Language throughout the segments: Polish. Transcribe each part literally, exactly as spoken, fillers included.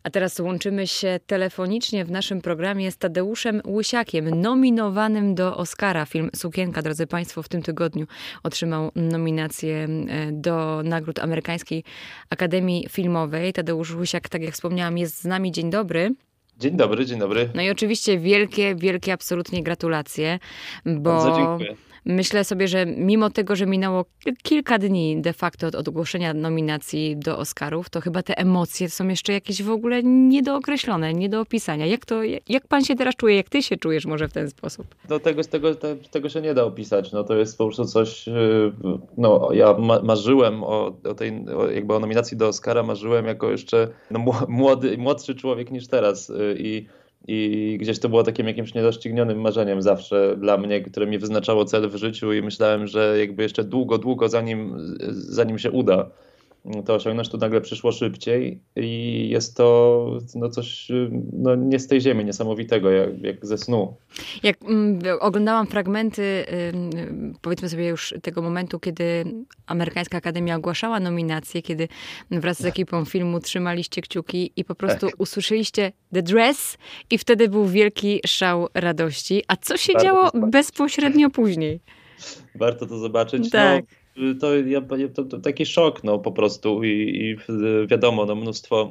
A teraz łączymy się telefonicznie w naszym programie z Tadeuszem Łysiakiem, nominowanym do Oscara. Film Sukienka, drodzy Państwo, w tym tygodniu otrzymał nominację do nagród Amerykańskiej Akademii Filmowej. Tadeusz Łysiak, tak jak wspomniałam, jest z nami. Dzień dobry. Dzień dobry, dzień dobry. No i oczywiście wielkie, wielkie absolutnie gratulacje, bo Bardzo dziękuję. Myślę sobie, że mimo tego, że minęło kilka dni de facto od ogłoszenia nominacji do Oscarów, to chyba te emocje są jeszcze jakieś w ogóle niedookreślone, nie do opisania. Jak to, jak pan się teraz czuje, jak ty się czujesz może w ten sposób? No tego, tego, tego się nie da opisać. No to jest po prostu coś, no ja marzyłem o, o tej, o jakby o nominacji do Oscara, marzyłem jako jeszcze no, młody, młodszy człowiek niż teraz i I gdzieś to było takim jakimś niedoścignionym marzeniem zawsze dla mnie, które mi wyznaczało cel w życiu i myślałem, że jakby jeszcze długo, długo zanim, zanim się uda to osiągnąć, to nagle przyszło szybciej i jest to no coś no, nie z tej ziemi, niesamowitego, jak, jak ze snu. Jak mm, oglądałam fragmenty, y, powiedzmy sobie już tego momentu, kiedy Amerykańska Akademia ogłaszała nominacje, kiedy wraz z ekipą filmu trzymaliście kciuki i po prostu usłyszeliście The Dress i wtedy był wielki szał radości. A co się Warto działo bezpośrednio później? Warto to zobaczyć. Tak. No, to, ja, to, to taki szok no, po prostu i, i wiadomo, no, mnóstwo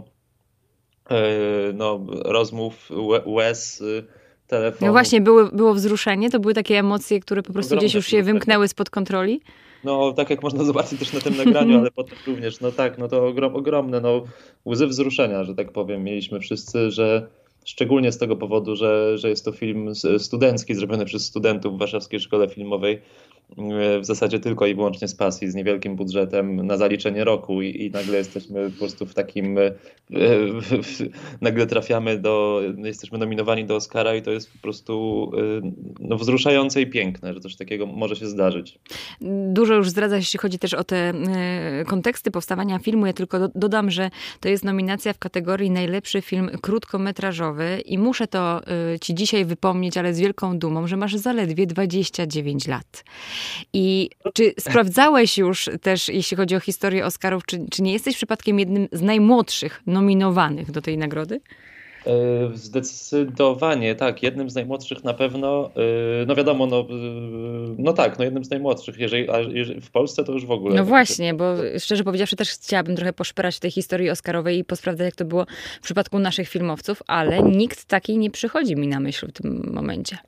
no, rozmów, łez, telefonów. No właśnie, było, było wzruszenie, to były takie emocje, które po prostu Ogromne gdzieś już się wymknęły spod kontroli? No tak jak można zobaczyć też na tym nagraniu, ale potem również, no tak, no to ogrom, ogromne no, łzy wzruszenia, że tak powiem, mieliśmy wszyscy, że szczególnie z tego powodu, że, że jest to film studencki, zrobiony przez studentów w Warszawskiej Szkole Filmowej, w zasadzie tylko i wyłącznie z pasji, z niewielkim budżetem na zaliczenie roku i, i nagle jesteśmy po prostu w takim, nagle trafiamy do, jesteśmy nominowani do Oscara i to jest po prostu no, wzruszające i piękne, że coś takiego może się zdarzyć. Dużo już zdradza, jeśli chodzi też o te konteksty powstawania filmu. Ja tylko dodam, że to jest nominacja w kategorii najlepszy film krótkometrażowy i muszę to ci dzisiaj wypomnieć, ale z wielką dumą, że masz zaledwie dwadzieścia dziewięć lat. I czy sprawdzałeś już też, jeśli chodzi o historię Oscarów, czy, czy nie jesteś przypadkiem jednym z najmłodszych nominowanych do tej nagrody? Zdecydowanie, tak. Jednym z najmłodszych na pewno. No wiadomo, no, no tak, no jednym z najmłodszych. Jeżeli, a jeżeli w Polsce to już w ogóle. No właśnie, bo szczerze powiedziawszy też chciałabym trochę poszperać w tej historii Oscarowej i posprawdzać, jak to było w przypadku naszych filmowców, ale nikt taki nie przychodzi mi na myśl w tym momencie.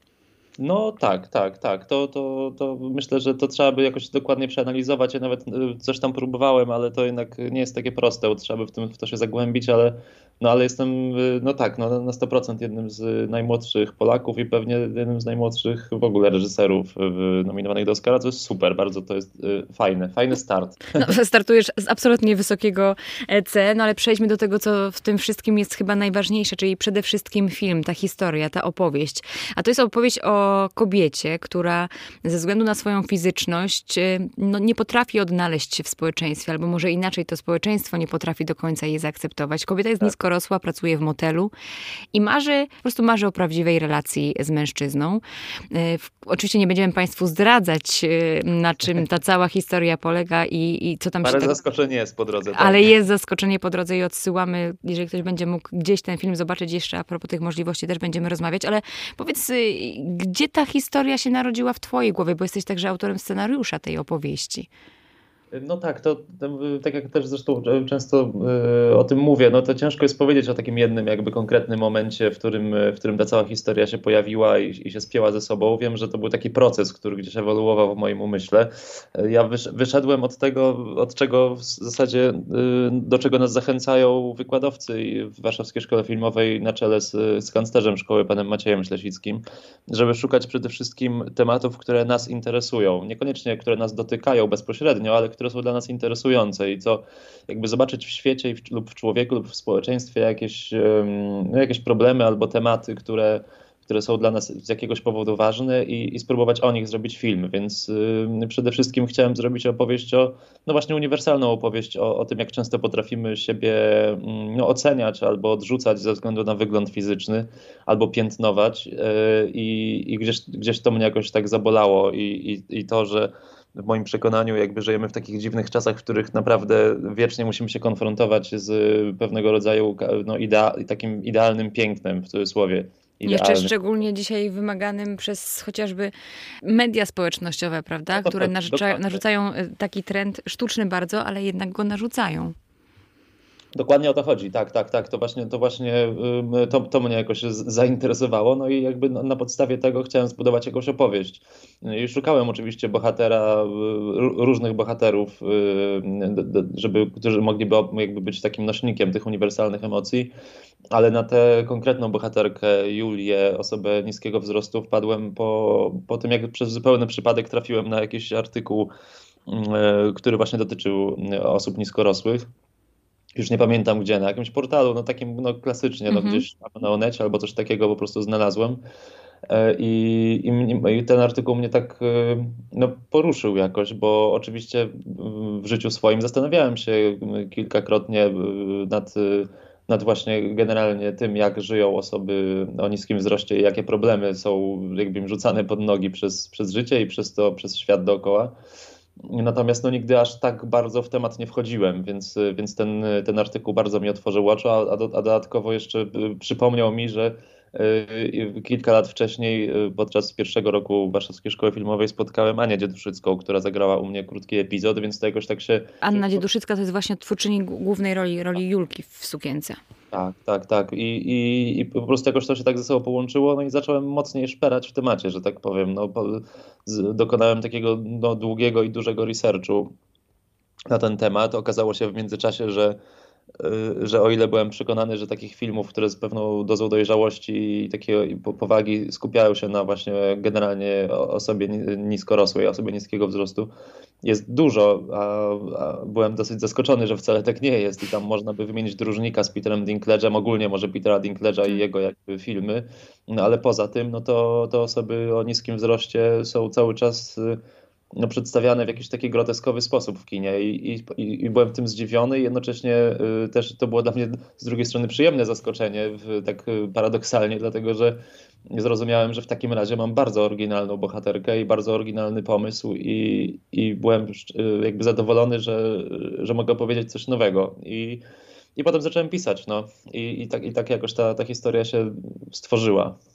No tak, tak, tak. To, to, to myślę, że to trzeba by jakoś dokładnie przeanalizować. Ja nawet coś tam próbowałem, ale to jednak nie jest takie proste, bo trzeba by w, tym, w to się zagłębić, ale, no, ale jestem, no tak, no, na sto procent jednym z najmłodszych Polaków i pewnie jednym z najmłodszych w ogóle reżyserów nominowanych do Oscara, co jest super, bardzo to jest fajne, fajny start. No, startujesz z absolutnie wysokiego C, no ale przejdźmy do tego, co w tym wszystkim jest chyba najważniejsze, czyli przede wszystkim film, ta historia, ta opowieść. A to jest opowieść o kobiecie, która ze względu na swoją fizyczność no, nie potrafi odnaleźć się w społeczeństwie, albo może inaczej, to społeczeństwo nie potrafi do końca jej zaakceptować. Kobieta jest tak. niskorosła, pracuje w motelu i marzy, po prostu marzy o prawdziwej relacji z mężczyzną. Oczywiście nie będziemy Państwu zdradzać, na czym ta cała historia polega i, i co tam Parę się... tak... zaskoczenie jest po drodze. Tak? Ale jest zaskoczenie po drodze i odsyłamy, jeżeli ktoś będzie mógł gdzieś ten film zobaczyć jeszcze, a propos tych możliwości też będziemy rozmawiać, ale powiedz, gdzie ta historia się narodziła w twojej głowie, bo jesteś także autorem scenariusza tej opowieści. No tak, to, to tak jak też zresztą często y, o tym mówię, no to ciężko jest powiedzieć o takim jednym jakby konkretnym momencie, w którym, w którym ta cała historia się pojawiła i, i się spięła ze sobą. Wiem, że to był taki proces, który gdzieś ewoluował w moim umyśle. Ja wysz, wyszedłem od tego, od czego w zasadzie, y, do czego nas zachęcają wykładowcy w Warszawskiej Szkole Filmowej na czele z, z kanclerzem szkoły, panem Maciejem Ślesickim, żeby szukać przede wszystkim tematów, które nas interesują. Niekoniecznie, które nas dotykają bezpośrednio, ale które są dla nas interesujące i co jakby zobaczyć w świecie lub w człowieku lub w społeczeństwie jakieś, no, jakieś problemy albo tematy, które, które są dla nas z jakiegoś powodu ważne i, i spróbować o nich zrobić film. Więc y, przede wszystkim chciałem zrobić opowieść o, no właśnie uniwersalną opowieść o, o tym, jak często potrafimy siebie no, oceniać albo odrzucać ze względu na wygląd fizyczny, albo piętnować y, i, i gdzieś, gdzieś to mnie jakoś tak zabolało i, i, i to, że w moim przekonaniu jakby żyjemy w takich dziwnych czasach, w których naprawdę wiecznie musimy się konfrontować z pewnego rodzaju no, idea- takim idealnym pięknem, w cudzysłowie. Jeszcze szczególnie dzisiaj wymaganym przez chociażby media społecznościowe, prawda? No, które tak, narzuca, narzucają taki trend sztuczny bardzo, ale jednak go narzucają. Dokładnie o to chodzi, tak, tak, tak. To właśnie, to, właśnie to, to mnie jakoś zainteresowało, no i jakby na podstawie tego chciałem zbudować jakąś opowieść. I szukałem oczywiście bohatera, różnych bohaterów, żeby, którzy mogliby jakby być takim nośnikiem tych uniwersalnych emocji, ale na tę konkretną bohaterkę, Julię, osobę niskiego wzrostu, wpadłem po, po tym, jak przez zupełny przypadek trafiłem na jakiś artykuł, który właśnie dotyczył osób niskorosłych. Już nie pamiętam gdzie, na jakimś portalu, no takim no klasycznie, no Mhm. gdzieś na Onecie albo coś takiego po prostu znalazłem. I, i, I ten artykuł mnie tak no, poruszył jakoś, bo oczywiście w życiu swoim zastanawiałem się kilkakrotnie nad, nad właśnie generalnie tym, jak żyją osoby o niskim wzroście i jakie problemy są jakby im rzucane pod nogi przez, przez życie i przez to, przez świat dookoła. Natomiast no, nigdy aż tak bardzo w temat nie wchodziłem, więc, więc ten, ten artykuł bardzo mi otworzył oczy, a, a, do, a dodatkowo jeszcze przypomniał mi, że y, kilka lat wcześniej podczas pierwszego roku Warszawskiej Szkoły Filmowej spotkałem Anię Dzieduszycką, która zagrała u mnie krótki epizod, więc to jakoś tak się... Anna Dzieduszycka to jest właśnie twórczyni głównej roli, roli Julki w Sukience. Tak, tak, tak. I, i, I po prostu jakoś to się tak ze sobą połączyło, no i zacząłem mocniej szperać w temacie, że tak powiem. No, po, z, dokonałem takiego no, długiego i dużego researchu na ten temat. Okazało się w międzyczasie, że, y, że o ile byłem przekonany, że takich filmów, które z pewną dozą dojrzałości i takiej powagi skupiają się na właśnie generalnie osobie niskorosłej, osobie niskiego wzrostu, jest dużo, a, a byłem dosyć zaskoczony, że wcale tak nie jest i tam można by wymienić Dróżnika z Peterem Dinklage'em, ogólnie może Petera Dinklage'a i jego jakby filmy, no ale poza tym, no to, to osoby o niskim wzroście są cały czas no, przedstawiane w jakiś taki groteskowy sposób w kinie i, i, i byłem tym zdziwiony i jednocześnie y, też to było dla mnie z drugiej strony przyjemne zaskoczenie, w, tak paradoksalnie, dlatego że zrozumiałem, że w takim razie mam bardzo oryginalną bohaterkę i bardzo oryginalny pomysł i, i byłem jakby zadowolony, że, że mogę powiedzieć coś nowego. I, i potem zacząłem pisać, no. I, i, tak, i tak jakoś ta, ta historia się stworzyła.